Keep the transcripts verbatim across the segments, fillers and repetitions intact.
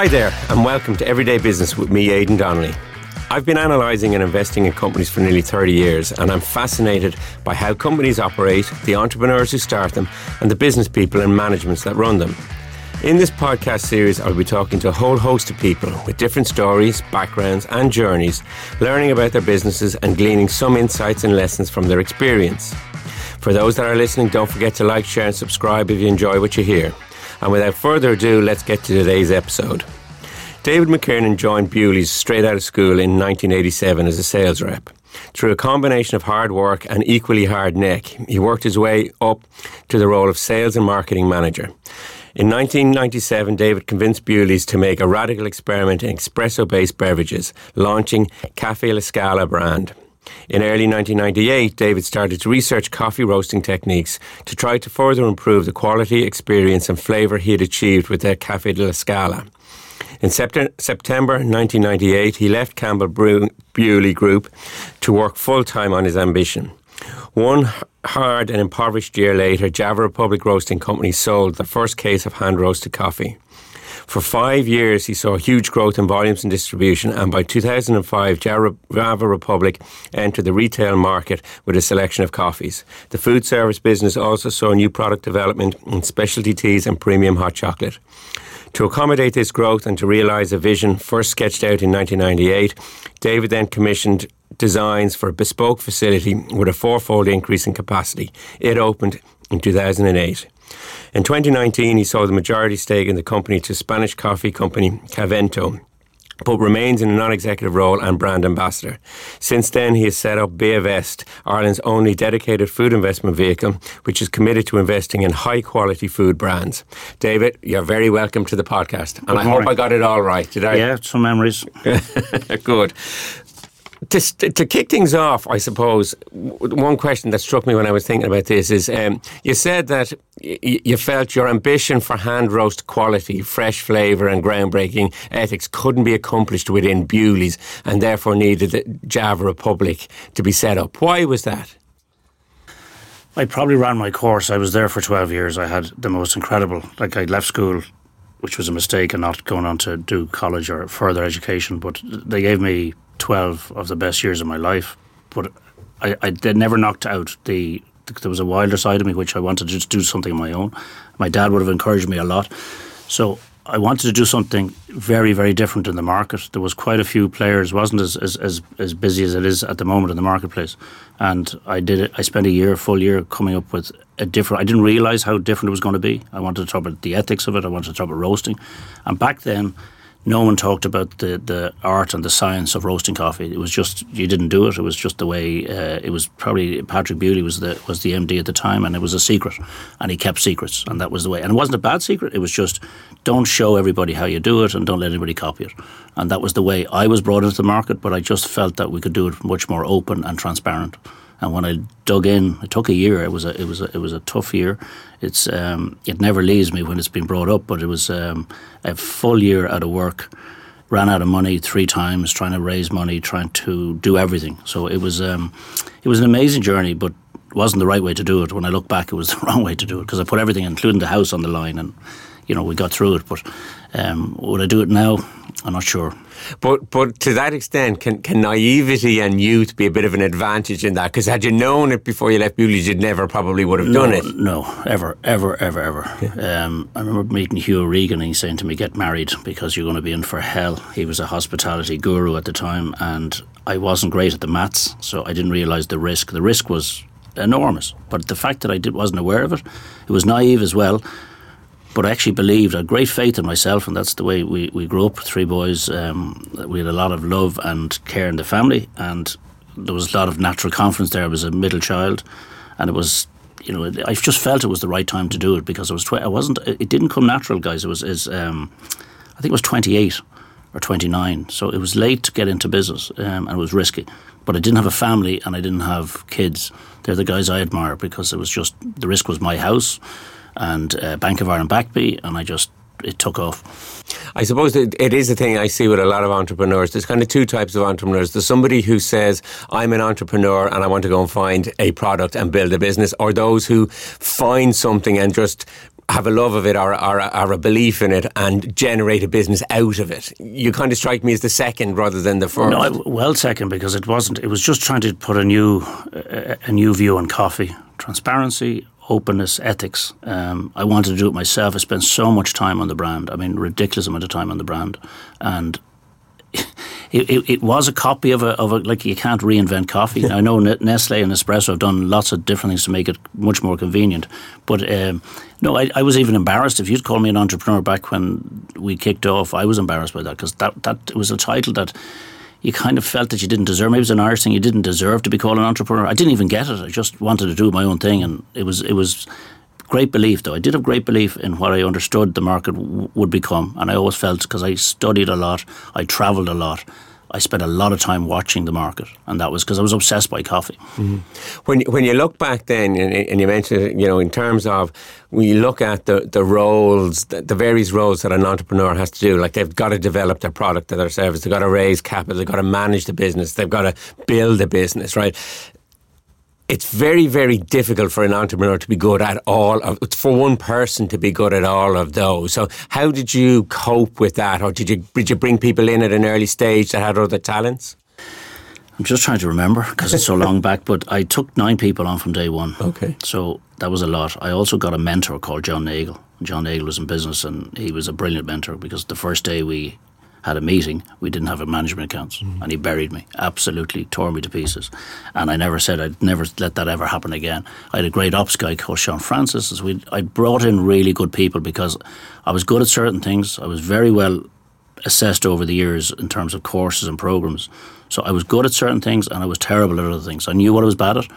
Hi there, and welcome to Everyday Business with me, Aidan Donnelly. I've been analysing and investing in companies for nearly thirty years, and I'm fascinated by how companies operate, the entrepreneurs who start them, and the business people and managements that run them. In this podcast series, I'll be talking to a whole host of people with different stories, backgrounds, and journeys, learning about their businesses and gleaning some insights and lessons from their experience. For those that are listening, don't forget to like, share, and subscribe if you enjoy what you hear. And without further ado, let's get to today's episode. David McKiernan joined Bewley's straight out of school in nineteen eighty-seven as a sales rep. Through a combination of hard work and equally hard neck, he worked his way up to the role of sales and marketing manager. In nineteen ninety-seven, David convinced Bewley's to make a radical experiment in espresso-based beverages, launching Cafe La Scala brand. In early nineteen ninety-eight, David started to research coffee roasting techniques to try to further improve the quality, experience and flavour he had achieved with the Cafe La Scala. In sept- September nineteen ninety-eight, he left Campbell Brew- Bewley Group to work full-time on his ambition. One hard and impoverished year later, Java Republic Roasting Company sold the first case of hand-roasted coffee. For five years, he saw huge growth in volumes and distribution, and by two thousand five, Java Republic entered the retail market with a selection of coffees. The food service business also saw new product development in specialty teas and premium hot chocolate. To accommodate this growth and to realise a vision first sketched out in nineteen ninety-eight, David then commissioned designs for a bespoke facility with a fourfold increase in capacity. It opened in two thousand eight. In twenty nineteen, he sold the majority stake in the company to Spanish coffee company Cavento, but remains in a non-executive role and brand ambassador. Since then, he has set up Beavest, Ireland's only dedicated food investment vehicle, which is committed to investing in high-quality food brands. David, you're very welcome to the podcast. And Good I morning. hope I got it all right, did I? Yeah, some memories. Good. To, to kick things off, I suppose, one question that struck me when I was thinking about this is um, you said that y- you felt your ambition for hand roast quality, fresh flavour and groundbreaking ethics couldn't be accomplished within Bewley's and therefore needed the Java Republic to be set up. Why was that? I probably ran my course. I was there for twelve years. I had the most incredible, like I left school, which was a mistake, and not going on to do college or further education, but they gave me twelve of the best years of my life. But I, I they never knocked out the, there was a wilder side of me which I wanted to just do something on my own. My dad would have encouraged me a lot. So I wanted to do something very, very different in the market. There was quite a few players, wasn't as, as, as, as busy as it is at the moment in the marketplace. And I did it. I spent a year, full year, coming up with a different, I didn't realise how different it was going to be. I wanted to talk about the ethics of it. I wanted to talk about roasting. And back then, no one talked about the, the art and the science of roasting coffee. It was just, you didn't do it. It was just the way, uh, it was probably, Patrick Bewley was the was the M D at the time, and it was a secret. And he kept secrets, and that was the way. And it wasn't a bad secret. It was just, don't show everybody how you do it and don't let anybody copy it. And that was the way I was brought into the market, but I just felt that we could do it much more open and transparent. And when I dug in, it took a year. It was a it was a, it was a tough year. It's um, it never leaves me when it's been brought up. But it was um, a full year out of work. Ran out of money three times, trying to raise money, trying to do everything. So it was um, it was an amazing journey, but it wasn't the right way to do it. When I look back, it was the wrong way to do it because I put everything, including the house, on the line, and you know we got through it. But um, would I do it now? I'm not sure. But but to that extent, can, can naivety and youth be a bit of an advantage in that? Because had you known it before you left Bewley's, you'd never probably would have no, done it. No, ever, ever, ever, ever. Yeah. Um, I remember meeting Hugh Regan and he's saying to me, get married because you're going to be in for hell. He was a hospitality guru at the time and I wasn't great at the maths, so I didn't realise the risk. The risk was enormous. But the fact that I did, wasn't aware of it, it was naive as well. But I actually believed, I had great faith in myself, and that's the way we, we grew up, three boys. Um, we had a lot of love and care in the family, and there was a lot of natural confidence there. I was a middle child, and it was, you know, I just felt it was the right time to do it because I was, tw- I wasn't, it didn't come natural, guys. It was, is, um, I think it was twenty-eight or twenty-nine, so it was late to get into business, um, and it was risky. But I didn't have a family, and I didn't have kids. They're the guys I admire because it was just, the risk was my house, and uh, Bank of Ireland backed me, and I just, it took off. I suppose it, it is a thing I see with a lot of entrepreneurs. There's kind of two types of entrepreneurs. There's somebody who says, I'm an entrepreneur and I want to go and find a product and build a business, or those who find something and just have a love of it or, or, or a belief in it and generate a business out of it. You kind of strike me as the second rather than the first. No, I, well, second, because it wasn't. It was just trying to put a new a, a new view on coffee, transparency, openness, ethics. Um, I wanted to do it myself. I spent so much time on the brand. I mean, ridiculous amount of time on the brand, and It, it, it was a copy of a, of a, like, you can't reinvent coffee. I know Nestle and Nespresso have done lots of different things to make it much more convenient. But um, no, I, I was even embarrassed. If you'd called me an entrepreneur back when we kicked off, I was embarrassed by that, because that, that it was a title that you kind of felt that you didn't deserve. Maybe it was an Irish thing. You didn't deserve to be called an entrepreneur. I didn't even get it. I just wanted to do my own thing, and it was it was great belief, though. I did have great belief in what I understood the market w- would become, and I always felt, because I studied a lot, I travelled a lot, I spent a lot of time watching the market, and that was because I was obsessed by coffee. Mm-hmm. When when you look back then, and, and you mentioned, you know, in terms of when you look at the, the roles, the, the various roles that an entrepreneur has to do, like they've got to develop their product or their service, they've got to raise capital, they've got to manage the business, they've got to build a business, right? It's very, very difficult for an entrepreneur to be good at all of, for one person to be good at all of those. So how did you cope with that? Or did you, did you bring people in at an early stage that had other talents? I'm just trying to remember, because it's so long back, but I took nine people on from day one. Okay. So that was a lot. I also got a mentor called John Nagle. John Nagle was in business, and he was a brilliant mentor, because the first day we had a meeting, we didn't have a management accounts, mm. and he buried me, absolutely tore me to pieces. And I never said I'd never let that ever happen again. I had a great ops guy called Sean Francis. As we, I brought in really good people, because I was good at certain things. I was very well assessed over the years in terms of courses and programs. So I was good at certain things, and I was terrible at other things. I knew what I was bad at.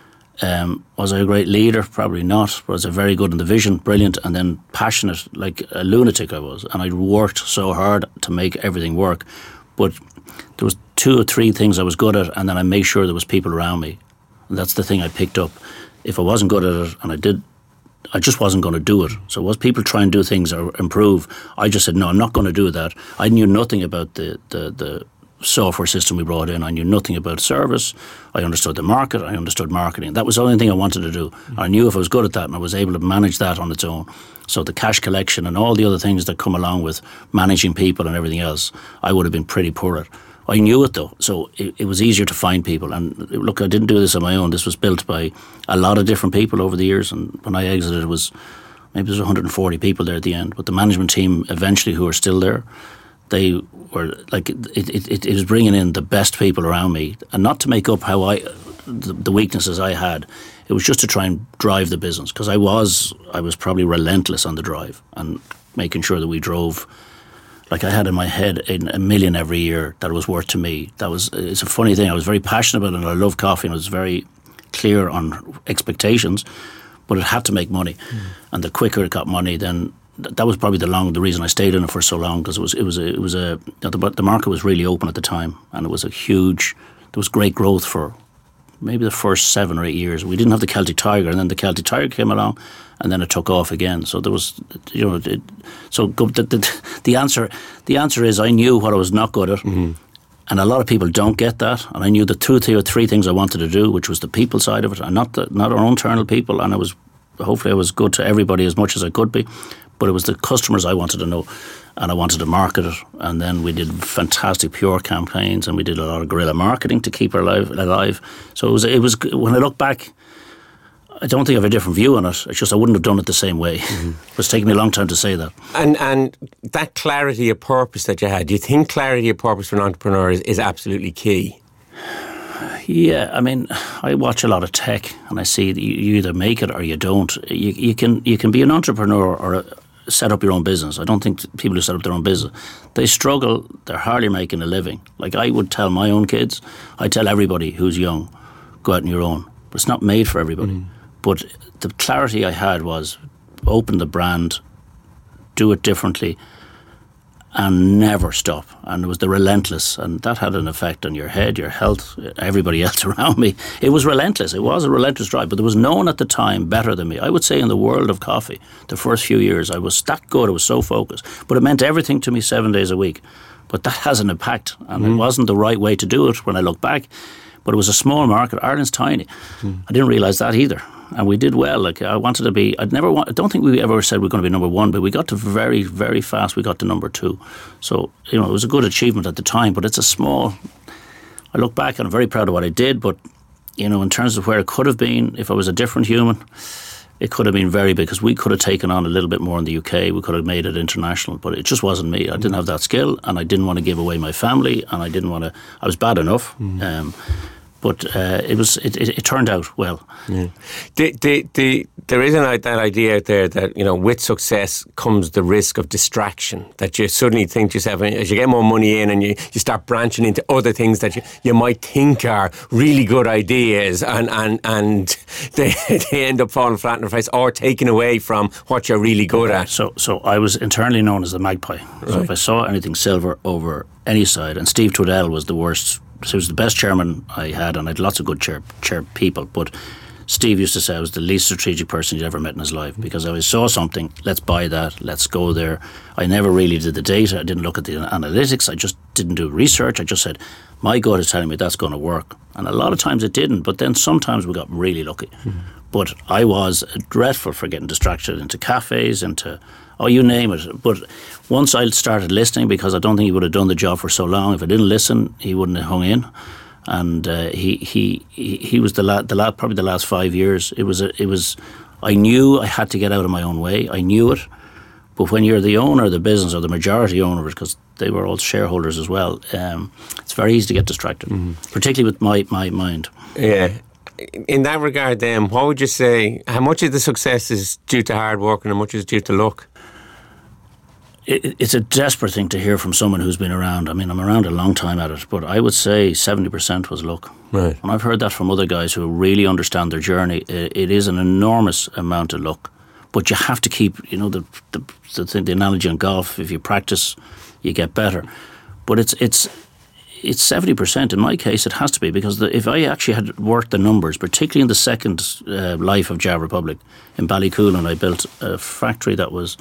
Um, was I a great leader? Probably not. Was I very good in the vision? Brilliant. And then passionate, like a lunatic I was. And I worked so hard to make everything work. But there was two or three things I was good at, and then I made sure there was people around me. And that's the thing I picked up. If I wasn't good at it, and I did, I just wasn't going to do it. So was people try and do things or improve, I just said, no, I'm not going to do that. I knew nothing about the the, the software system we brought in. I knew nothing about service. I understood the market. I understood marketing. That was the only thing I wanted to do. Mm-hmm. I knew if I was good at that, and I was able to manage that on its own. So the cash collection and all the other things that come along with managing people and everything else, I would have been pretty poor at. I knew it, though, so it, it was easier to find people. And look, I didn't do this on my own. This was built by a lot of different people over the years, and when I exited, it was maybe there was one hundred forty people there at the end. But the management team eventually, who are still there, they were like, it, it, it was bringing in the best people around me, and not to make up how I, the, the weaknesses I had. It was just to try and drive the business, because I was, I was probably relentless on the drive and making sure that we drove. Like I had in my head a million every year that it was worth to me. That was, it's a funny thing. I was very passionate about it, and I love coffee, and I was very clear on expectations, but it had to make money, mm. and the quicker it got money, then. That was probably the long the reason I stayed in it for so long, because it was it was a, it was a the, the market was really open at the time, and it was a huge. There was great growth for maybe the first seven or eight years. We didn't have the Celtic Tiger, and then the Celtic Tiger came along, and then it took off again. So there was, you know, it, so the, the the answer the answer is I knew what I was not good at, mm-hmm. and a lot of people don't get that. And I knew the two or three things I wanted to do, which was the people side of it, and not the not our internal people. And I was hopefully I was good to everybody as much as I could be. But it was the customers I wanted to know, and I wanted to market it. And then we did fantastic P R campaigns, and we did a lot of guerrilla marketing to keep it alive. alive. So it was, it was. When I look back, I don't think I have a different view on it. It's just I wouldn't have done it the same way. Mm-hmm. It's taken me a long time to say that. And and that clarity of purpose that you had, do you think clarity of purpose for an entrepreneur is, is absolutely key? Yeah, I mean, I watch a lot of tech, and I see that you, you either make it or you don't. You, you can you can be an entrepreneur or a, set up your own business. I don't think people who set up their own business, they struggle. They're hardly making a living. Like I would tell my own kids, I tell everybody who's young, go out on your own. But it's not made for everybody. Mm. But the clarity I had was open the brand, do it differently, and never stop. And it was the relentless, and that had an effect on your head, your health, everybody else around me. It was relentless. It was a relentless drive, but there was no one at the time better than me. I would say in the world of coffee, the first few years, I was that good. I was so focused, but it meant everything to me seven days a week. But that has an impact, and mm. it wasn't the right way to do it when I look back. But it was a small market. Ireland's tiny. Mm. I didn't realise that either. and we did well. Like I wanted to be. I'd never. Want, I don't think we ever said we we're going to be number one, but we got to very, very fast. We got to number two. So you know, it was a good achievement at the time. But it's a small. I look back and I'm very proud of what I did. But you know, in terms of where it could have been, if I was a different human, it could have been very big, because we could have taken on a little bit more in the U K. We could have made it international, but it just wasn't me. I didn't have that skill, and I didn't want to give away my family, and I didn't want to. I was bad enough. Mm. Um, But uh, it was it, it, it turned out well. Yeah. The, the, the, there is an, that idea out there that, you know, with success comes the risk of distraction, that you suddenly think to yourself, as you get more money in and you, you start branching into other things that you, you might think are really good ideas, and, and, and they, they end up falling flat in their face or taken away from what you're really good at. So so I was internally known as the magpie. Right. So if I saw anything silver over any side, and Steve Twiddell was the worst. So he was the best chairman I had, and I had lots of good chair, chair people. But Steve used to say I was the least strategic person he'd ever met in his life, because I always saw something, let's buy that, let's go there. I never really did the data. I didn't look at the analytics. I just didn't do research. I just said, my gut is telling me that's going to work. And a lot of times it didn't, but then sometimes we got really lucky. Mm-hmm. But I was dreadful for getting distracted into cafes, into, oh, you name it. But once I started listening, because I don't think he would have done the job for so long. If I didn't listen, he wouldn't have hung in. And uh, he, he he he was the la- the la- probably the last five years. It was a, it was. I knew I had to get out of my own way. I knew it. But when you're the owner of the business, or the majority owner of it, because they were all shareholders as well, um, it's very easy to get distracted, mm-hmm. particularly with my, my mind. Yeah. In that regard, then, what would you say? How much of the success is due to hard work, and how much is due to luck? It, it's a desperate thing to hear from someone who's been around. I mean, I'm around a long time at it, but I would say seventy percent was luck. Right. And I've heard that from other guys who really understand their journey. It, it is an enormous amount of luck, but you have to keep, you know, the the, the, thing, the analogy on golf. If you practice, you get better. But it's it's. It's seventy percent. In my case, it has to be, because the, if I actually had worked the numbers, particularly in the second uh, life of Java Republic, in Ballycoolan, I built a factory that was,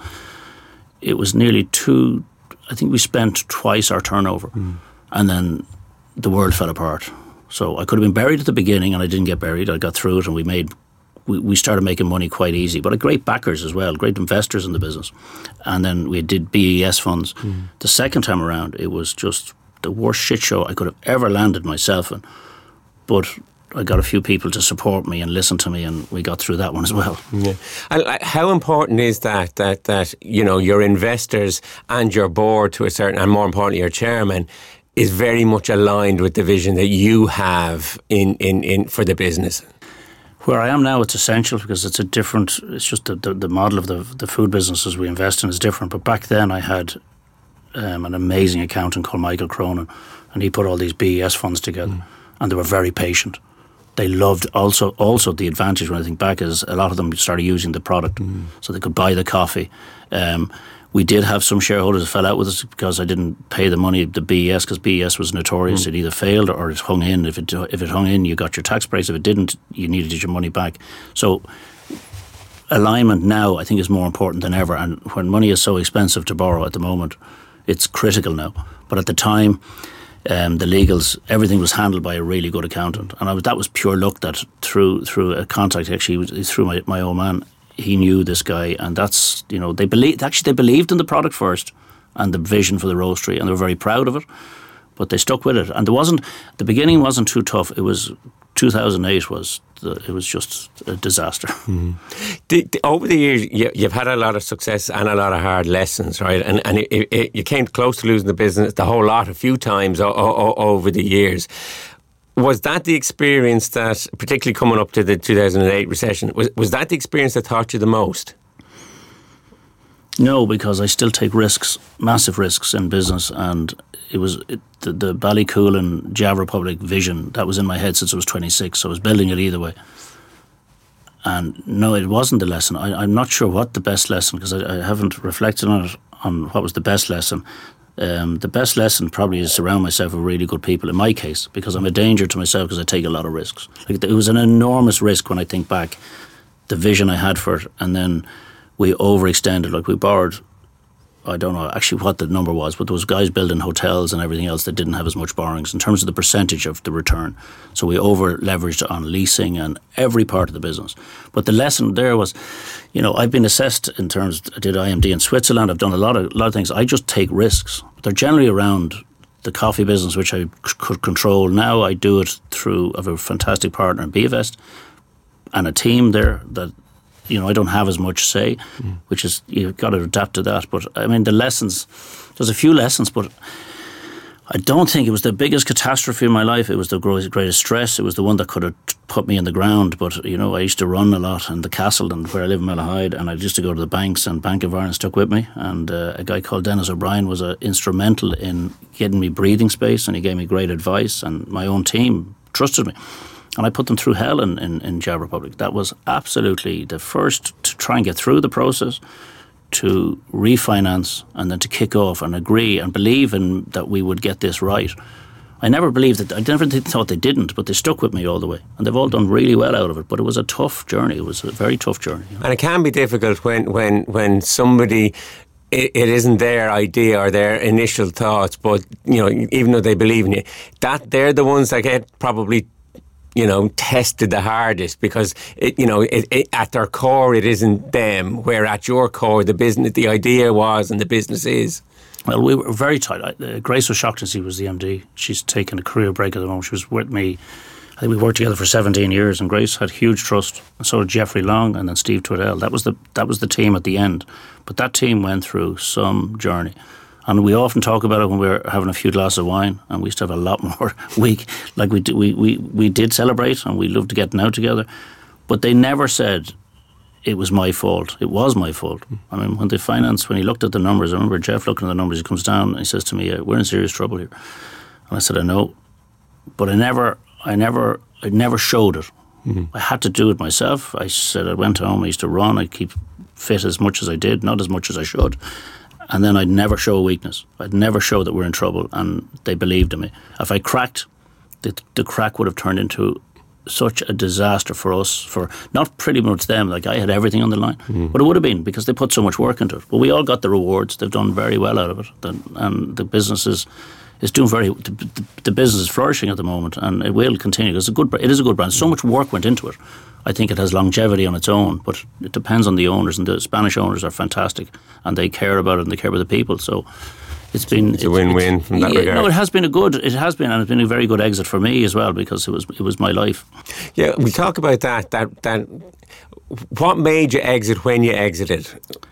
it was nearly two, I think we spent twice our turnover. Mm. And then the world fell apart. So I could have been buried at the beginning, and I didn't get buried. I got through it, and we made, we, we started making money quite easy. But great backers as well, great investors in the business. And then we did B E S funds. Mm. The second time around, it was just the worst shit show I could have ever landed myself in. But I got a few people to support me and listen to me, and we got through that one as well. Yeah. And how important is that, that, that, you know, your investors and your board to a certain, and more importantly, your chairman, is very much aligned with the vision that you have in, in, in for the business? Where I am now, it's essential, because it's a different, it's just the, the, the model of the, the food businesses we invest in is different. But back then I had Um, an amazing accountant called Michael Cronin, and he put all these B E S funds together, mm. and they were very patient. They loved also also the advantage, when I think back, is a lot of them started using the product, mm. so they could buy the coffee. Um, we did have some shareholders that fell out with us because I didn't pay the money, the B E S, because B E S was notorious. Mm. It either failed or it hung in. If it if it hung in, you got your tax breaks. If it didn't, you needed your money back. So alignment now, I think, is more important than ever. And when money is so expensive to borrow at the moment, it's critical now. But at the time, um, the legals, everything was handled by a really good accountant. And I was, that was pure luck, that through through a contact, actually, through my, my old man, he knew this guy. And that's, you know, they believed, actually they believed in the product first and the vision for the roastery, and they were very proud of it. But they stuck with it. And there wasn't, the beginning wasn't too tough. It was, two thousand eight was, the, it was just a disaster. Mm-hmm. The, the, over the years, you, you've had a lot of success and a lot of hard lessons, right? And and it, it, you came close to losing the business the whole lot a few times o- o- over the years. Was that the experience that, particularly coming up to the two thousand eight recession, was, was that the experience that taught you the most? No, because I still take risks, massive risks in business, and it was it, the, the Ballycoolan Java Republic vision that was in my head since I was twenty-six, so I was building it either way. And no, it wasn't the lesson. I, I'm not sure what the best lesson, because I, I haven't reflected on it, on what was the best lesson. Um, the best lesson probably is surround myself with really good people, in my case, because I'm a danger to myself because I take a lot of risks. Like, it was an enormous risk when I think back, the vision I had for it, and then we overextended. Like, we borrowed I don't know actually what the number was, but there was guys building hotels and everything else that didn't have as much borrowings in terms of the percentage of the return. So we over leveraged on leasing and every part of the business. But the lesson there was, you know, I've been assessed in terms, I did I M D in Switzerland, I've done a lot of, a lot of things. I just take risks. They're generally around the coffee business, which I c- could control. Now I do it through, I have a fantastic partner in Bevest and a team there that, you know, I don't have as much say, mm. which is, you've got to adapt to that. But I mean, the lessons, there's a few lessons, but I don't think it was the biggest catastrophe in my life. It was the greatest stress. It was the one that could have put me in the ground. But, you know, I used to run a lot in the castle and where I live in Malahide, and I used to go to the banks, and Bank of Ireland stuck with me. And uh, a guy called Dennis O'Brien was uh, instrumental in getting me breathing space, and he gave me great advice, and my own team trusted me. And I put them through hell in, in, in Czech Republic. That was absolutely the first to try and get through the process, to refinance, and then to kick off and agree and believe in that we would get this right. I never believed that. I never thought they didn't, but they stuck with me all the way. And they've all done really well out of it. But it was a tough journey. It was a very tough journey. You know? And it can be difficult when, when, when somebody... It, it isn't their idea or their initial thoughts, but, you know, even though they believe in you, that they're the ones that get probably, you know, tested the hardest, because it, you know, it, it, at their core it isn't them, where at your core the business, the idea was, and the business is. Well, we were very tight. Uh, Grace was shocked to see was the M D. She's taken a career break at the moment. She was with me. I think we worked together for seventeen years, and Grace had huge trust. And so did Jeffrey Long, and then Steve Twiddell. That was the that was the team at the end. But that team went through some journey. And we often talk about it when we were having a few glasses of wine, and we used to have a lot more week. Like we, do, we, we, we did celebrate, and we loved getting out together. But they never said it was my fault. It was my fault. I mean, when the finance, when he looked at the numbers, I remember Jeff looking at the numbers, he comes down and he says to me, we're in serious trouble here. And I said, I know. But I never, I never, I never showed it. Mm-hmm. I had to do it myself. I said I went home, I used to run, I'd keep fit as much as I did, not as much as I should. And then I'd never show a weakness. I'd never show that we're in trouble, and they believed in me. If I cracked, the, the crack would have turned into such a disaster for us, for not pretty much them, like I had everything on the line, mm. but it would have been because they put so much work into it. But we all got the rewards. They've done very well out of it, and the business is, is doing very, the, the business is flourishing at the moment, and it will continue. It's a good, it is a good brand. So much work went into it. I think it has longevity on its own, but it depends on the owners, and the Spanish owners are fantastic, and they care about it, and they care about the people. So it's been it's a win-win it's, from that yeah, regard. No, it has been a good. It has been, and it's been a very good exit for me as well, because it was it was my life. Yeah, we talk about that. That that what made you exit when you exited?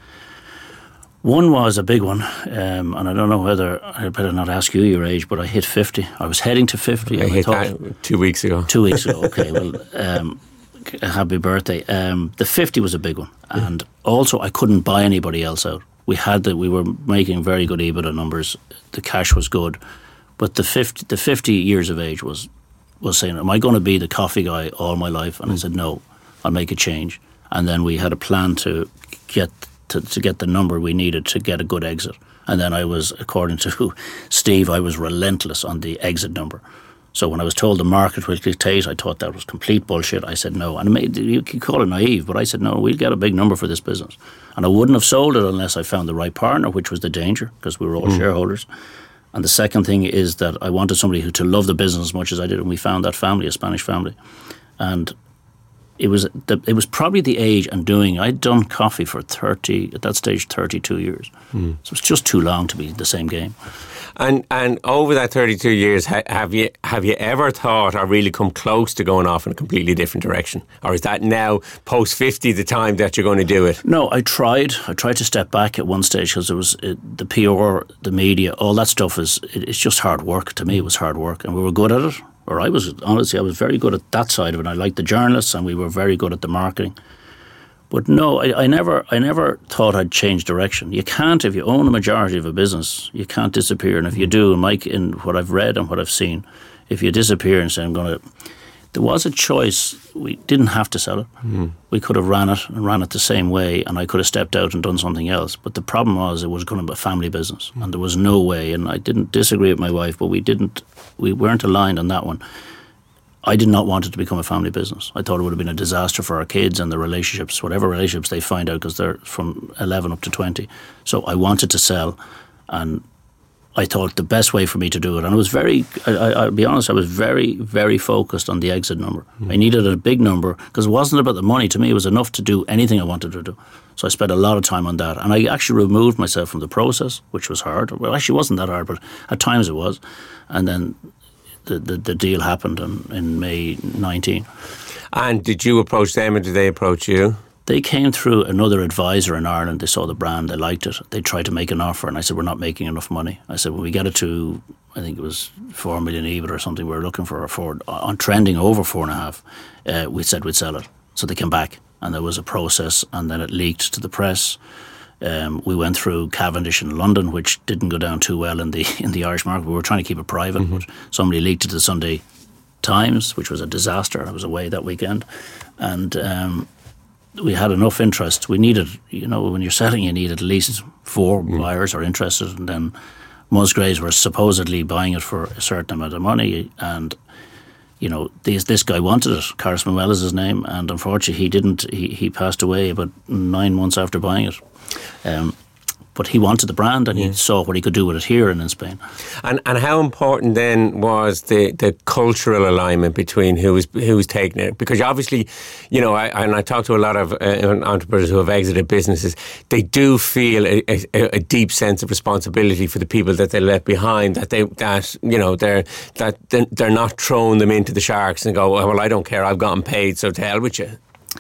One was a big one, um, and I don't know whether I better not ask you your age, but I hit fifty. I was heading to fifty. I and hit I thought, that two weeks ago. Two weeks ago. Okay, well. Um, Happy birthday. Um, the fifty was a big one, and also I couldn't buy anybody else out. We had that. We were making very good EBITDA numbers. The cash was good, but the fifty, the fifty years of age was was saying, "Am I going to be the coffee guy all my life?" And I said, "No, I'll make a change." And then we had a plan to get to, to get the number we needed to get a good exit. And then I was, according to Steve, I was relentless on the exit number. So when I was told the market will dictate, I thought that was complete bullshit. I said no. And it made, you can call it naive, but I said no, we'll get a big number for this business. And I wouldn't have sold it unless I found the right partner, which was the danger, because we were all mm. shareholders. And the second thing is that I wanted somebody who to love the business as much as I did, and we found that family, a Spanish family. And it was the, it was probably the age and doing. I'd done coffee for thirty, at that stage, thirty-two years. Mm. So it's just too long to be the same game. And and over that thirty-two years, ha, have you have you ever thought or really come close to going off in a completely different direction? Or is that now, post fifty, the time that you're going to do it? No, I tried. I tried to step back at one stage because it was it, the P R, the media, all that stuff is, it, it's just hard work. To me, it was hard work. And we were good at it. Or I was, honestly, I was very good at that side of it. I liked the journalists, and we were very good at the marketing. But no, I, I never I never thought I'd change direction. You can't, if you own a majority of a business, you can't disappear. And if you do, Mike, in what I've read and what I've seen, if you disappear and say, I'm going to... There was a choice. We didn't have to sell it. Mm. We could have ran it and ran it the same way, and I could have stepped out and done something else. But the problem was it was going to be a family business, mm. and there was no way, and I didn't disagree with my wife, but we didn't, we weren't aligned on that one. I did not want it to become a family business. I thought it would have been a disaster for our kids and the relationships, whatever relationships they find out, because they're from eleven up to twenty. So I wanted to sell, and I thought the best way for me to do it, and I was very, I, I, I'll be honest, I was very, very focused on the exit number. Mm. I needed a big number, because it wasn't about the money. To me, it was enough to do anything I wanted to do. So I spent a lot of time on that, and I actually removed myself from the process, which was hard. Well, actually, it wasn't that hard, but at times it was. And then the, the, the deal happened in, in May nineteen. And did you approach them, or did they approach you? They came through another advisor in Ireland. They saw the brand, they liked it. They tried to make an offer, and I said, we're not making enough money. I said, when we get it to, I think it was four million E B I T or something, we were looking for a four, on trending over four and a half, uh, we said we'd sell it. So they came back, and there was a process, and then it leaked to the press. Um, we went through Cavendish in London, which didn't go down too well in the in the Irish market. We were trying to keep it private, mm-hmm. but somebody leaked it to the Sunday Times, which was a disaster. I was away that weekend. And um, we had enough interest. We needed, you know, when you're selling, you need at least four mm. buyers are interested. And then Musgraves were supposedly buying it for a certain amount of money. And, you know, this, this guy wanted it. Carlos Manuel is his name. And unfortunately, he didn't. He, he passed away about nine months after buying it. Um, but he wanted the brand, and yeah. he saw what he could do with it here and in Spain. And and how important then was the, the cultural alignment between who was who was taking it? Because obviously, you know, I, and I talk to a lot of uh, entrepreneurs who have exited businesses. They do feel a, a, a deep sense of responsibility for the people that they left behind. That they that you know they're that they're not throwing them into the sharks and go, well, I don't care, I've gotten paid, so to hell with you.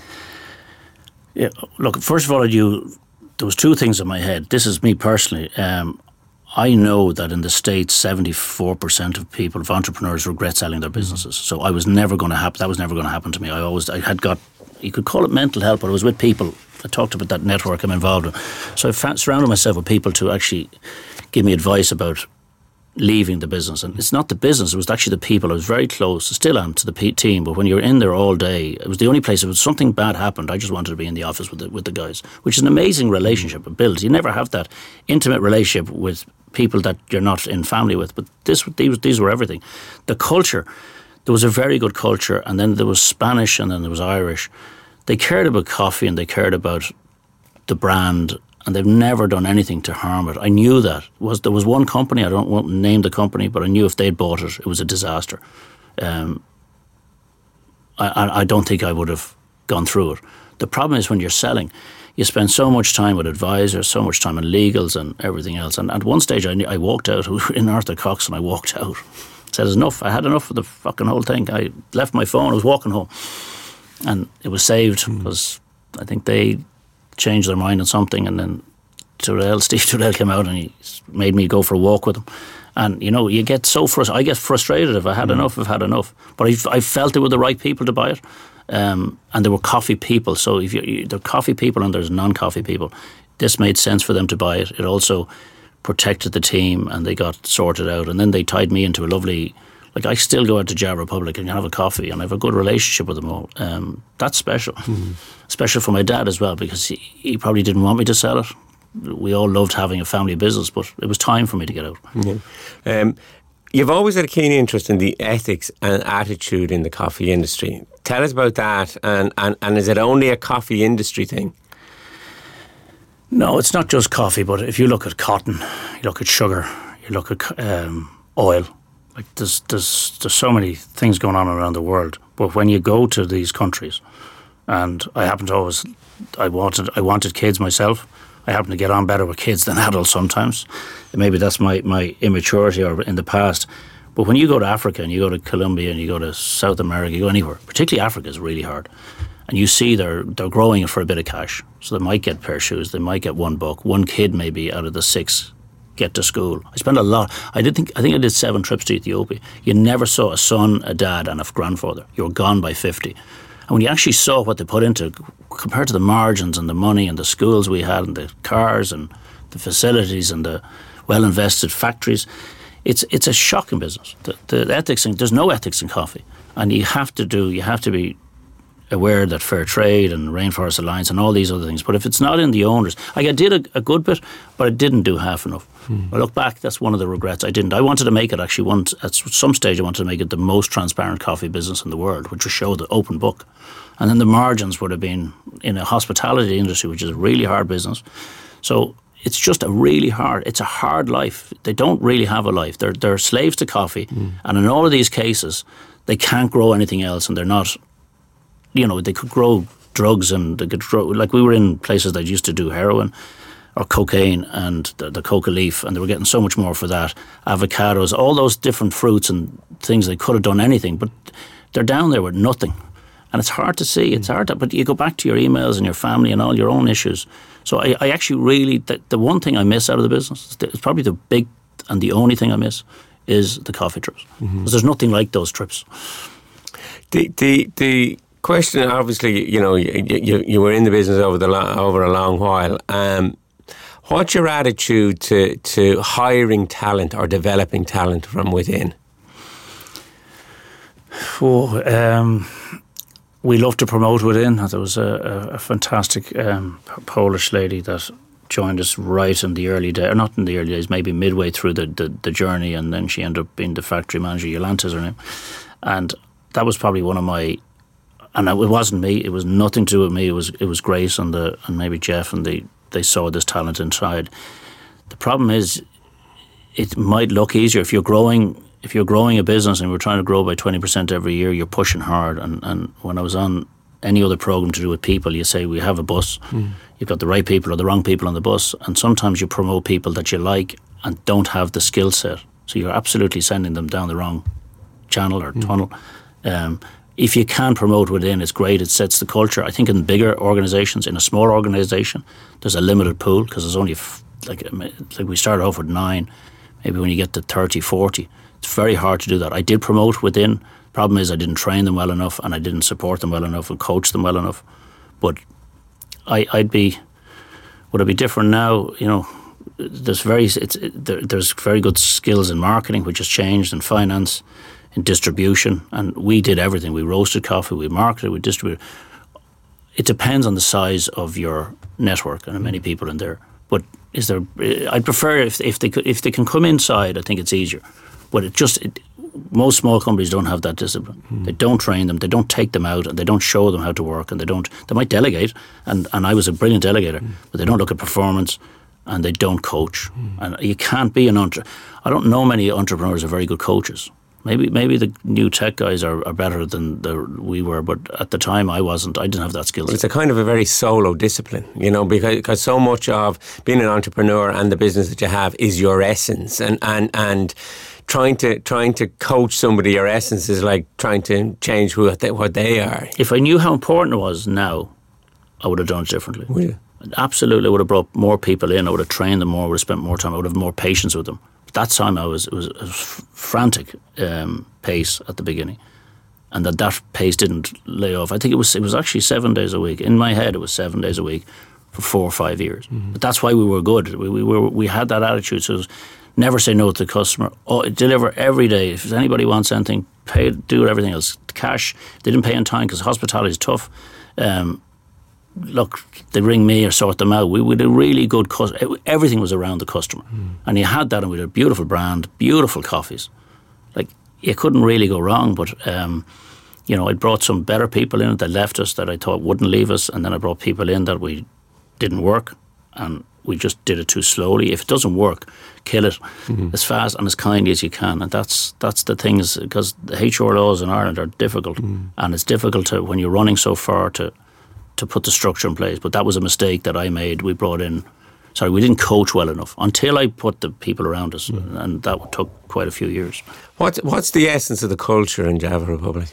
Yeah, look. First of all, you. There was two things in my head. This is me personally. Um, I know that in the States, seventy-four percent of people, of entrepreneurs, regret selling their businesses. So I was never going to happen. That was never going to happen to me. I always, I had got, you could call it mental health, but I was with people. I talked about that network I'm involved in. So I found, surrounded myself with people to actually give me advice about leaving the business. And it's not the business, it was actually the people. I was very close, still am, to the P- team, but when you're in there all day, it was the only place, if something bad happened, I just wanted to be in the office with the, with the guys, which is an amazing relationship it builds. You never have that intimate relationship with people that you're not in family with, but this these, these were everything. The culture, there was a very good culture, and then there was Spanish, and then there was Irish. They cared about coffee, and they cared about the brand, and they've never done anything to harm it. I knew that. Was There was one company, I don't want to name the company, but I knew if they'd bought it, it was a disaster. Um, I, I don't think I would have gone through it. The problem is when you're selling, you spend so much time with advisors, so much time in legals and everything else. And at one stage, I, I walked out, we were in Arthur Cox, and I walked out. I said, it's enough. I had enough of the fucking whole thing. I left my phone, I was walking home. And it was saved because mm. I think they changed their mind on something, and then Tyrell, Steve Tyrell came out and he made me go for a walk with him. And, you know, you get so frustrated. I get frustrated if I had mm. enough, I've had enough. But I, I felt they were the right people to buy it. Um, and there were coffee people. So if you, you, there are coffee people and there's non-coffee people. This made sense for them to buy it. It also protected the team, and they got sorted out. And then they tied me into a lovely... Like, I still go out to Jar Republic and have a coffee, and I have a good relationship with them all. Um, that's special. Mm. Special for my dad as well, because he, he probably didn't want me to sell it. We all loved having a family business, but it was time for me to get out. Yeah. Um, you've always had a keen interest in the ethics and attitude in the coffee industry. Tell us about that, and, and, and is it only a coffee industry thing? No, it's not just coffee, but if you look at cotton, you look at sugar, you look at um, oil, like there's, there's there's so many things going on around the world. But when you go to these countries, and I happen to always, I wanted I wanted kids myself. I happen to get on better with kids than adults sometimes. Maybe that's my, my immaturity or in the past. But when you go to Africa and you go to Colombia and you go to South America, you go anywhere, particularly Africa is really hard. And you see they're they're growing it for a bit of cash. So they might get a pair of shoes, they might get one buck, one kid maybe out of the six get to school. I spent a lot. I did think I think I did seven trips to Ethiopia. You never saw a son, a dad, and a grandfather. You were gone by fifty. And when you actually saw what they put into, compared to the margins and the money and the schools we had and the cars and the facilities and the well-invested factories, it's it's a shocking business. The, the ethics, in, there's no ethics in coffee, and you have to do. You have to be aware that fair trade and Rainforest Alliance and all these other things. But if it's not in the owners, like I did a, a good bit, but I didn't do half enough. Mm. I look back, that's one of the regrets. I didn't. I wanted to make it actually one, at some stage I wanted to make it the most transparent coffee business in the world, which would show the open book. And then the margins would have been in a hospitality industry, which is a really hard business. So it's just a really hard, it's a hard life. They don't really have a life. They're, they're slaves to coffee. Mm. And in all of these cases, they can't grow anything else, and they're not, you know, they could grow drugs, and they could grow, like we were in places that used to do heroin or cocaine and the, the coca leaf, and they were getting so much more for that. Avocados, all those different fruits and things, they could have done anything, but they're down there with nothing. And it's hard to see, it's hard to, but you go back to your emails and your family and all your own issues. So I, I actually really, the, the one thing I miss out of the business, it's probably the big and the only thing I miss, is the coffee trips. Because mm-hmm. there's nothing like those trips. The the the question, obviously, you know, you, you, you were in the business over the lo- over a long while. Um, what's your attitude to, to hiring talent or developing talent from within? Oh, um, we love to promote within. There was a, a, a fantastic um, Polish lady that joined us right in the early days, or not in the early days, maybe midway through the, the, the journey, and then she ended up being the factory manager. Yolanta's her name. And that was probably one of my, and it wasn't me, it was nothing to do with me, it was it was Grace and the and maybe Jeff, and they, they saw this talent inside. The problem is, it might look easier if you're growing if you're growing a business and we're trying to grow by twenty percent every year, you're pushing hard. And, and when I was on any other program to do with people, you say, we have a bus, mm. you've got the right people or the wrong people on the bus, and sometimes you promote people that you like and don't have the skill set, so you're absolutely sending them down the wrong channel or mm. tunnel. Um, if you can promote within, it's great, it sets the culture. I think in bigger organisations, in a small organisation, there's a limited pool, because there's only, f- like, like we started off with nine, maybe when you get to thirty, forty, it's very hard to do that. I did promote within. Problem is I didn't train them well enough, and I didn't support them well enough and coach them well enough. But I, I'd be, would it be different now? You know, there's very it's it, there, there's very good skills in marketing, which has changed, in finance, in distribution, and we did everything. We roasted coffee, we marketed, we distributed. It depends on the size of your network, and how many people in there. But is there? I'd prefer if if they could if they can come inside. I think it's easier. But it just it, most small companies don't have that discipline. Mm. They don't train them, they don't take them out, and they don't show them how to work, and they don't. They might delegate, and, and I was a brilliant delegator, mm. but they don't look at performance, and they don't coach. Mm. And you can't be an entrepreneur. I don't know many entrepreneurs who are very good coaches. Maybe maybe the new tech guys are, are better than the, we were, but at the time I wasn't. I didn't have that skill set. It's a kind of a very solo discipline, you know, because, because so much of being an entrepreneur and the business that you have is your essence, and and and. Trying to trying to coach somebody, your essence is like trying to change who they, what they are. If I knew how important it was now, I would have done it differently. Would you? Absolutely, I would have brought more people in. I would have trained them more. I would have spent more time. I would have more patience with them. But that time, I was it was, it was frantic um, pace at the beginning, and that that pace didn't lay off. I think it was it was actually seven days a week. In my head, it was seven days a week for four or five years. Mm-hmm. But that's why we were good. We, we were we had that attitude. So. It was, never say no to the customer. Oh, deliver every day. If anybody wants anything, pay, do everything else. Cash. They didn't pay on time because hospitality is tough. Um, look, they ring me or sort them out. We, we did really good. Cu- everything was around the customer, mm. and you had that, and we had a beautiful brand, beautiful coffees. Like you couldn't really go wrong. But um, you know, I brought some better people in that left us that I thought wouldn't leave us, and then I brought people in that we didn't work, and we just did it too slowly. If it doesn't work, kill it mm-hmm. as fast and as kindly as you can. And that's that's the things, because the H R laws in Ireland are difficult, mm. and it's difficult to, when you're running so far, to to put the structure in place. But that was a mistake that I made. We brought in, sorry, we didn't coach well enough until I put the people around us, mm. and that took quite a few years. What What's the essence of the culture in Java Republic?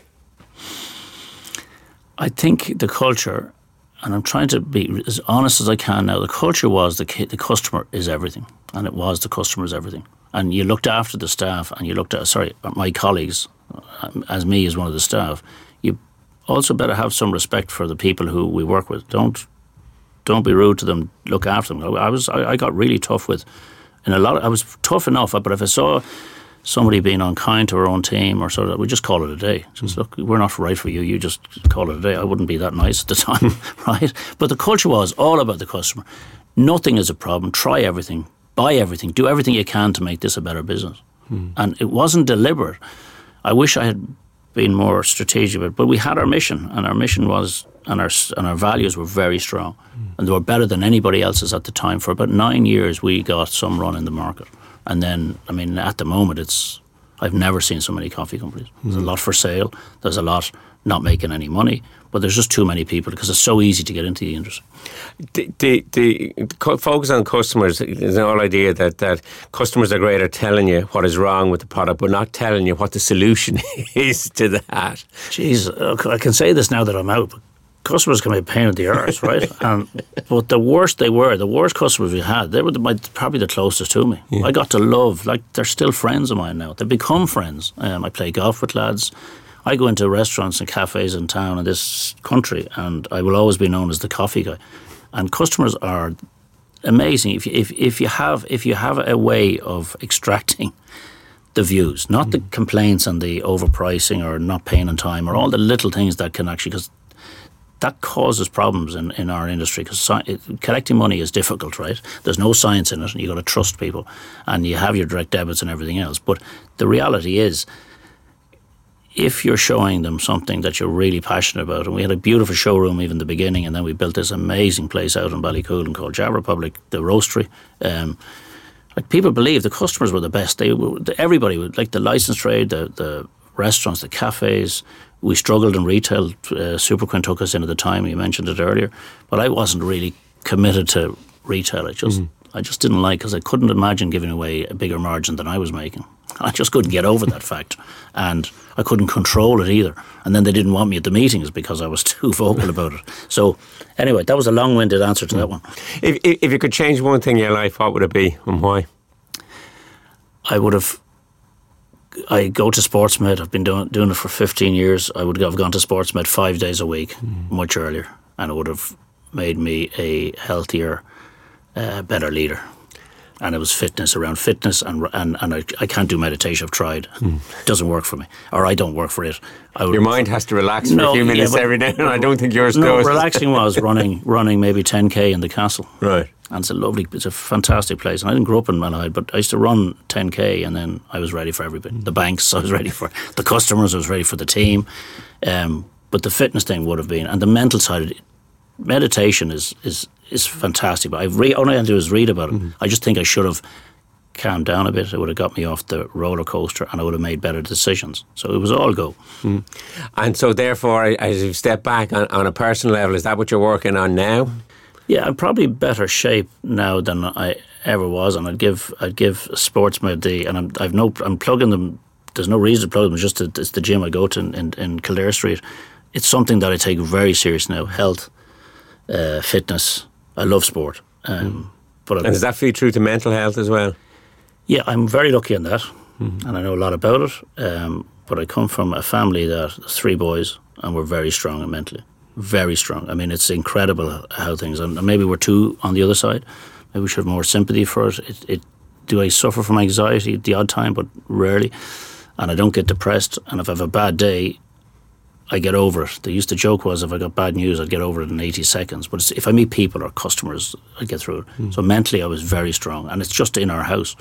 I think the culture, and I'm trying to be as honest as I can now, the culture was the the customer is everything. And it was the customer is everything. And you looked after the staff, and you looked at, sorry, my colleagues, as me as one of the staff. You also better have some respect for the people who we work with. Don't don't be rude to them, look after them. I was I, I got really tough with, in a lot of, I was tough enough, but if I saw somebody being unkind to our own team or so that we just call it a day. Just look, we're not right for you. You just call it a day. I wouldn't be that nice at the time, right? But the culture was all about the customer. Nothing is a problem. Try everything. Buy everything. Do everything you can to make this a better business. Hmm. And it wasn't deliberate. I wish I had been more strategic about it, but we had our mission, and our mission was, and our and our values were very strong, hmm. and they were better than anybody else's at the time. For about nine years, we got some run in the market. And then, I mean, at the moment, it's I've never seen so many coffee companies. There's mm. a lot for sale. There's a lot not making any money. But there's just too many people because it's so easy to get into the industry. The, the, the focus on customers is the whole idea that, that customers are great at telling you what is wrong with the product, but not telling you what the solution is to that. Jeez, I can say this now that I'm out, but customers can be a pain in the arse, right? And but the worst they were, the worst customers we had, they were the, my, probably the closest to me. Yeah. I got to love, like they're still friends of mine now. They've become friends. Um, I play golf with lads. I go into restaurants and cafes in town in this country, and I will always be known as the coffee guy. And customers are amazing. If you, if if you have if you have a way of extracting the views, not mm. the complaints and the overpricing or not paying on time or all the little things that can actually, because that causes problems in, in our industry, because sci- collecting money is difficult, right? There's no science in it, and you've got to trust people, and you have your direct debits and everything else. But the reality is, if you're showing them something that you're really passionate about, and we had a beautiful showroom even in the beginning, and then we built this amazing place out in Ballycoolan called Java Republic, the Roastery. Um, like people believe the customers were the best. They were, everybody would, like the license trade, the, the restaurants, the cafes. We struggled in retail. Uh, Superquinn took us in at the time. You mentioned it earlier, but I wasn't really committed to retail. I just, mm. I just didn't like, because I couldn't imagine giving away a bigger margin than I was making. I just couldn't get over that fact, and I couldn't control it either. And then they didn't want me at the meetings because I was too vocal about it. So, anyway, that was a long-winded answer to mm. that one. If, if you could change one thing in your life, what would it be, and why? I would have. I go to SportsMed. I've been doing doing it for fifteen years. I would have gone to SportsMed five days a week, mm. much earlier, and it would have made me a healthier, uh, better leader. And it was fitness, around fitness, and and, and I, I can't do meditation. I've tried. Mm. It doesn't work for me, or I don't work for it. I would, Your mind has to relax for no, a few minutes yeah, but, every now and I don't think yours no, does. No, relaxing was running running maybe ten K in the castle. Right. And it's a lovely, it's a fantastic place. And I didn't grow up in Malahide, but I used to run ten K, and then I was ready for everybody. The banks, I was ready for the customers, I was ready for the team. Um, but the fitness thing would have been, and the mental side of it, meditation is is is fantastic. But I've re- all I had to do is read about it. Mm-hmm. I just think I should have calmed down a bit. It would have got me off the roller coaster, and I would have made better decisions. So it was all go. Mm. And so therefore, as you step back on, on a personal level, is that what you're working on now? Yeah, I'm probably better shape now than I ever was, and I'd give I'd give SportsMed the, and I'm I've no I'm plugging them. There's no reason to plug them. It's just a, it's the gym I go to in, in, in Kildare Street. It's something that I take very serious now. Health, uh, fitness. I love sport. Um, mm. But and does that feed through to mental health as well? Yeah, I'm very lucky in that, mm. and I know a lot about it. Um, but I come from a family that three boys, and we're very strong mentally. Very strong. I mean, it's incredible how things, and maybe we're too on the other side. Maybe we should have more sympathy for it. It, it. Do I suffer from anxiety at the odd time, but rarely, and I don't get depressed. And if I have a bad day, I get over it. The used to joke was, if I got bad news, I'd get over it in eighty seconds. But it's, if I meet people or customers, I get through it. Mm. So mentally, I was very strong, and it's just in our house.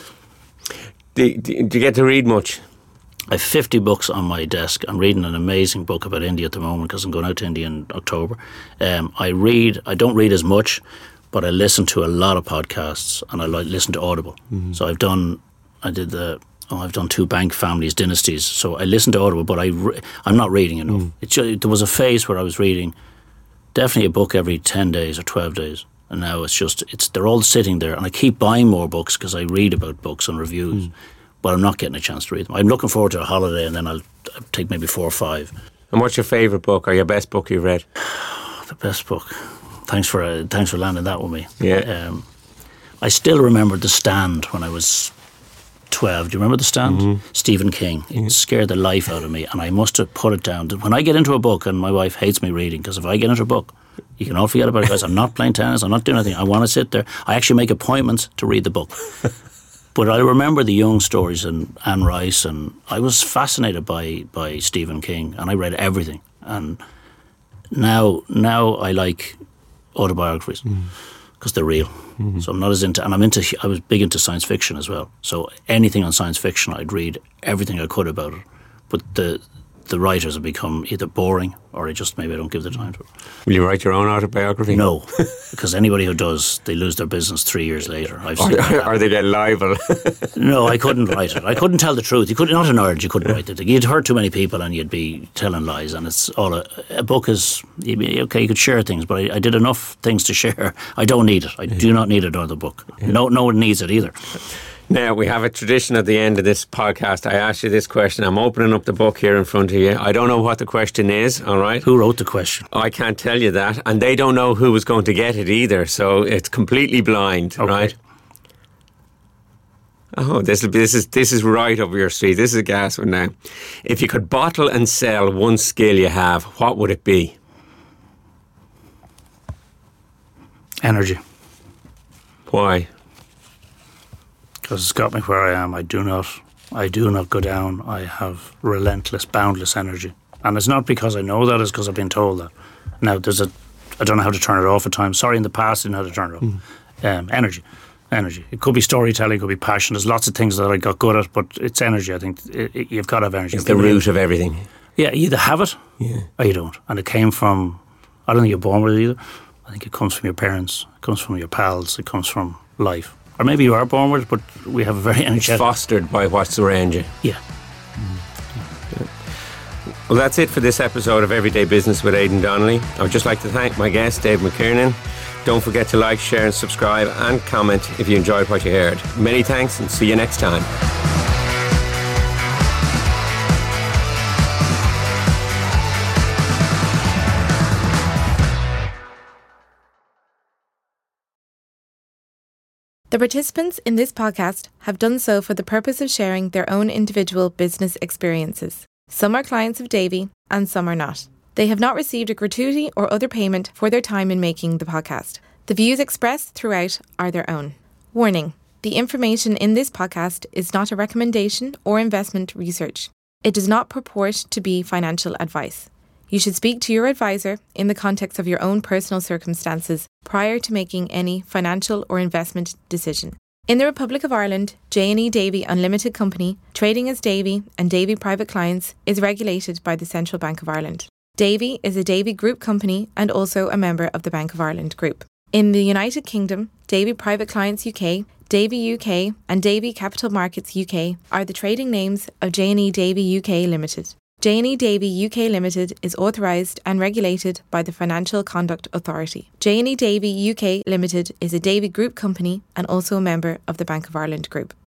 Do, do, do you get to read much? I have fifty books on my desk. I'm reading an amazing book about India at the moment because I'm going out to India in October. Um, I read. I don't read as much, but I listen to a lot of podcasts, and I like listen to Audible. Mm-hmm. So I've done. I did the. Oh, I've done two bank families, dynasties. So I listen to Audible, but I re- I'm not reading enough. Mm. It just, there was a phase where I was reading definitely a book every ten days or twelve days, and now it's just it's they're all sitting there, and I keep buying more books because I read about books and reviews, mm. but I'm not getting a chance to read them. I'm looking forward to a holiday, and then I'll, I'll take maybe four or five. And what's your favourite book or your best book you've read? The best book. Thanks for uh, thanks for landing that with me. Yeah. Um, I still remember The Stand when I was twelve. Do you remember The Stand? Mm-hmm. Stephen King. It mm-hmm. scared the life out of me, and I must have put it down. When I get into a book, and my wife hates me reading, because if I get into a book, you can all forget about it, guys. I'm not playing tennis, I'm not doing anything. I want to sit there. I actually make appointments to read the book. But I remember the Young stories and Anne Rice, and I was fascinated by, by Stephen King, and I read everything. And now now I like autobiographies because mm. they're real. Mm-hmm. So I'm not as into, and I'm into, I was big into science fiction as well. So anything on science fiction, I'd read everything I could about it. But the the writers have become either boring or I just maybe I don't give the time to it. Will you write your own autobiography? No, because anybody who does, they lose their business three years later. I've seen or, or they get liable. No, I couldn't write it. I couldn't tell the truth. You could not an urge. You couldn't write it. You'd hurt too many people, and you'd be telling lies. And it's all a, a book is okay. You could share things, but I, I did enough things to share. I don't need it. I do not need another book. No, no one needs it either. Now, we have a tradition at the end of this podcast. I ask you this question. I'm opening up the book here in front of you. I don't know what the question is, all right? Who wrote the question? I can't tell you that. And they don't know who was going to get it either. So it's completely blind, okay. Right? Oh, this will be, this is this is right up your street. This is a gas one now. If you could bottle and sell one skill you have, what would it be? Energy. Why? Because it's got me where I am. I do not, I do not go down. I have relentless, boundless energy, and it's not because I know that. It's because I've been told that. Now there's a, I don't know how to turn it off at times. Sorry, in the past, I didn't know how to turn it off. Mm. Um, energy, energy. It could be storytelling, it could be passion. There's lots of things that I got good at, but it's energy. I think it, it, you've got to have energy. It's the root of everything. Yeah, you either have it, yeah, or you don't. And it came from. I don't think you're born with it either. I think it comes from your parents. It comes from your pals. It comes from life. Or maybe you are born with it, but we have a very energetic... It's fostered by what's around you. Yeah. Mm. yeah. Well, that's it for this episode of Everyday Business with Aidan Donnelly. I would just like to thank my guest, Dave McKiernan. Don't forget to like, share and subscribe and comment if you enjoyed what you heard. Many thanks and see you next time. The participants in this podcast have done so for the purpose of sharing their own individual business experiences. Some are clients of Davy and some are not. They have not received a gratuity or other payment for their time in making the podcast. The views expressed throughout are their own. Warning: the information in this podcast is not a recommendation or investment research. It does not purport to be financial advice. You should speak to your advisor in the context of your own personal circumstances prior to making any financial or investment decision. In the Republic of Ireland, J and E Davy Unlimited Company, trading as Davy and Davy Private Clients, is regulated by the Central Bank of Ireland. Davy is a Davy Group company and also a member of the Bank of Ireland Group. In the United Kingdom, Davy Private Clients U K, Davy U K and Davy Capital Markets U K are the trading names of J and E Davy U K Limited. J and E Davy U K Limited is authorised and regulated by the Financial Conduct Authority. J and E Davy U K Limited is a Davy Group company and also a member of the Bank of Ireland Group.